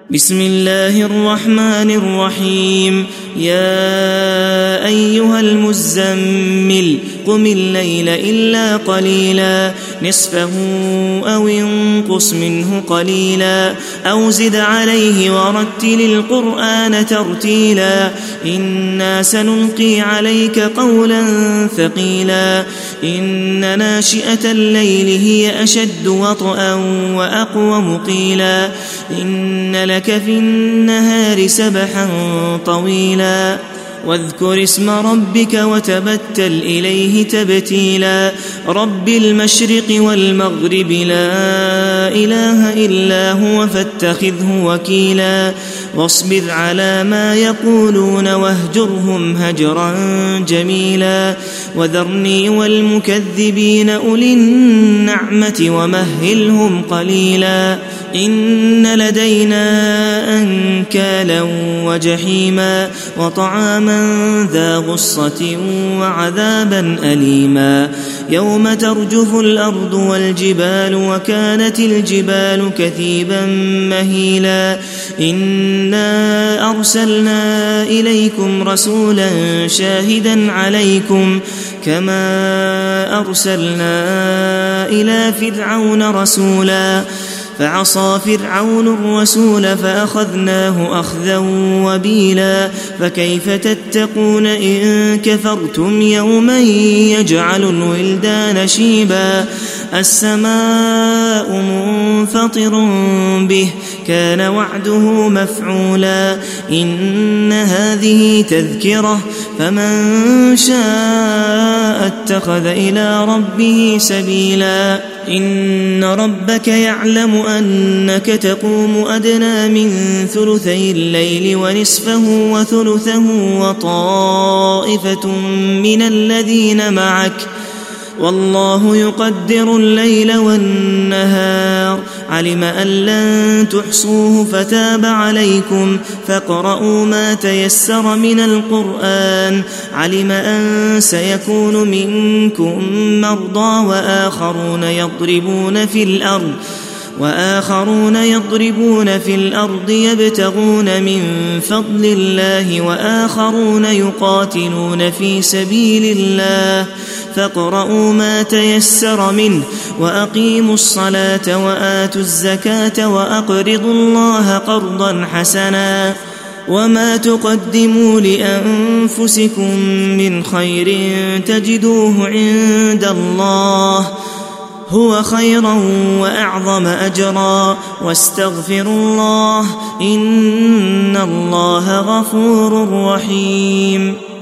بسم الله الرحمن الرحيم. يا أيها المزمل قم الليل إلا قليلا نصفه أو انقص منه قليلا أو زد عليه ورتل القرآن ترتيلا إنا سنلقي عليك قولا ثقيلا إن ناشئة الليل هي أشد وطئا وأقوم قيلا إن لك في النهار سبحا طويلا واذكر اسم ربك وتبتل إليه تبتيلا رب المشرق والمغرب لا إله إلا هو فاتخذه وكيلا واصبر على ما يقولون واهجرهم هجرا جميلا وذرني والمكذبين أولي النعمة ومهلهم قليلا إن لدينا أنكالا وجحيما وطعاما ذا غصة وعذابا أليما يوم ترجف الأرض والجبال وكانت الجبال كثيبا مهيلا إنا أرسلنا إليكم رسولا شاهدا عليكم كما أرسلنا إلى فرعون رسولا فعصى فرعون الرسول فأخذناه أخذا وبيلا فكيف تتقون إن كفرتم يوما يجعل الولدان شيبا السماء منفطر به كان وعده مفعولا إن هذه تذكرة فمن شاء اتخذ إلى ربه سبيلا إن ربك يعلم أنك تقوم أدنى من ثلثي الليل ونصفه وثلثه وطائفة من الذين معك والله يقدر الليل والنهار علم أن لن تحصوه فتاب عليكم فاقرؤوا ما تيسر من القرآن علم أن سيكون منكم مرضى وآخرون يضربون في الأرض يبتغون من فضل الله وآخرون يقاتلون في سبيل الله فاقرؤوا ما تيسر منه وأقيموا الصلاة وآتوا الزكاة وأقرضوا الله قرضا حسنا وما تقدموا لأنفسكم من خير تجدوه عند الله هو خيرا وأعظم أجرا واستغفروا الله إن الله غفور رحيم.